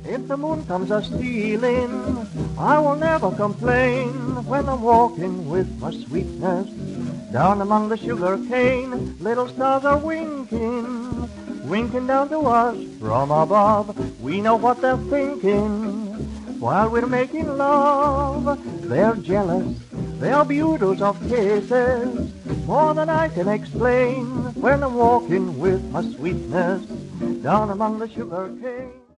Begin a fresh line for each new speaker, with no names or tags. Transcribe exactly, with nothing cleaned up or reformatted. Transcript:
If the moon comes a-stealing, I will never complain when I'm walking with my sweetness. Down among the sugar cane, little stars are winking, winking down to us from above. We know what they're thinking while we're making love. They're jealous, they're beauties of kisses, more than I can explain when I'm walking with my sweetness down among the sugar cane.